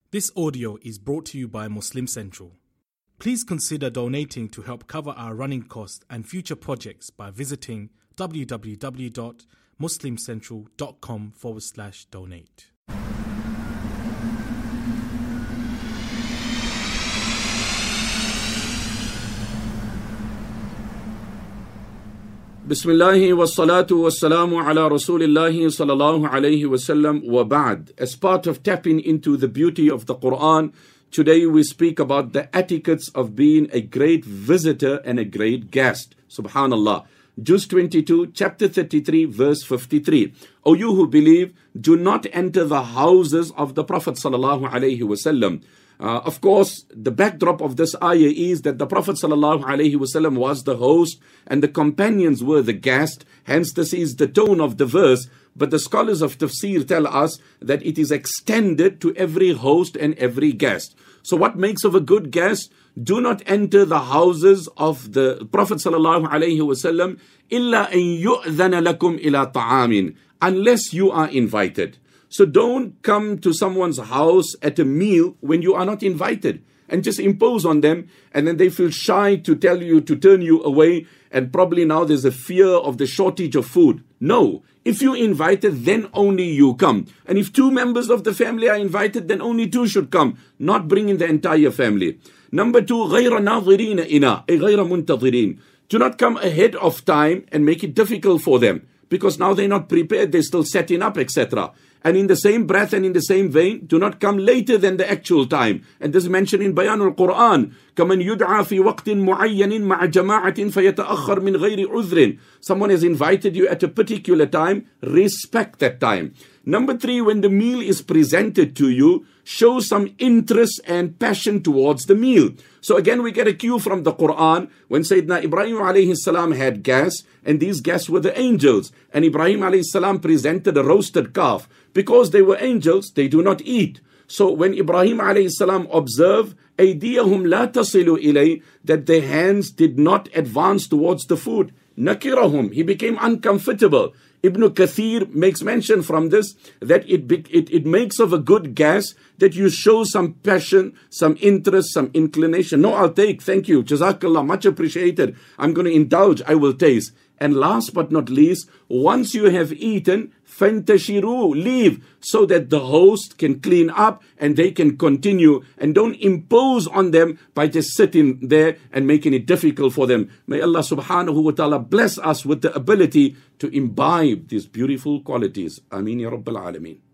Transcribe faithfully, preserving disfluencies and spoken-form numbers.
This audio is brought to you by Muslim Central. Please consider donating to help cover our running costs and future projects by visiting www.muslimcentral.com forward slash donate. Bismillahi wa salatu wa salamu ala Rasulillahi sallallahu alayhi wa sallam wa ba'd. As part of tapping into the beauty of the Quran, today we speak about the etiquettes of being a great visitor and a great guest. Subhanallah. Juz twenty-two, chapter thirty-three, verse fifty-three. O you who believe, do not enter the houses of the Prophet sallallahu alayhi wa sallam. Uh, of course, the backdrop of this ayah is that the Prophet ﷺ was the host and the companions were the guest. Hence, this is the tone of the verse. But the scholars of tafsir tell us that it is extended to every host and every guest. So what makes of a good guest? Do not enter the houses of the Prophet ﷺ إِلَّا أَن يُؤْذَنَ لَكُمْ إِلَىٰ طَعَامٍ, unless you are invited. So don't come to someone's house at a meal when you are not invited and just impose on them, and then they feel shy to tell you, to turn you away, and probably now there's a fear of the shortage of food. No, if you're invited, then only you come. And if two members of the family are invited, then only two should come, not bringing the entire family. Number two, غَيْرَ نَاظِرِينَ إِنَا أي غَيْرَ مُنْتَظِرِينَ. Do not come ahead of time and make it difficult for them, because now they're not prepared, they're still setting up, et cetera. And in the same breath and in the same vein, do not come later than the actual time. And this is mentioned in Bayan al-Quran. كَمَنْ يُدْعَى فِي وَقْتٍ مُعَيَّنٍ مَعَ جَمَاعَةٍ فَيَتَأَخَّرْ مِنْ غَيْرِ عُذْرٍ. Someone has invited you at a particular time, respect that time. Number three, when the meal is presented to you, show some interest and passion towards the meal. So again, we get a cue from the Quran when Sayyidina Ibrahim alayhi salam had guests, and these guests were the angels. And Ibrahim alayhi salam presented a roasted calf. Because they were angels, they do not eat. So when Ibrahim alayhi salam observed, أَيْدِيَهُمْ لَا تَصِلُ إِلَيْهِ, that their hands did not advance towards the food. نَكِرَهُمْ, he became uncomfortable. Ibn Kathir makes mention from this that it, it, it makes of a good guest that you show some passion, some interest, some inclination. No, I'll take, thank you, Jazakallah, much appreciated. I'm going to indulge, I will taste. And last but not least, once you have eaten, فَانْتَشِرُوا, leave, so that the host can clean up and they can continue, and don't impose on them by just sitting there and making it difficult for them. May Allah subhanahu wa ta'ala bless us with the ability to imbibe these beautiful qualities. Ameen ya Rabbal Alameen.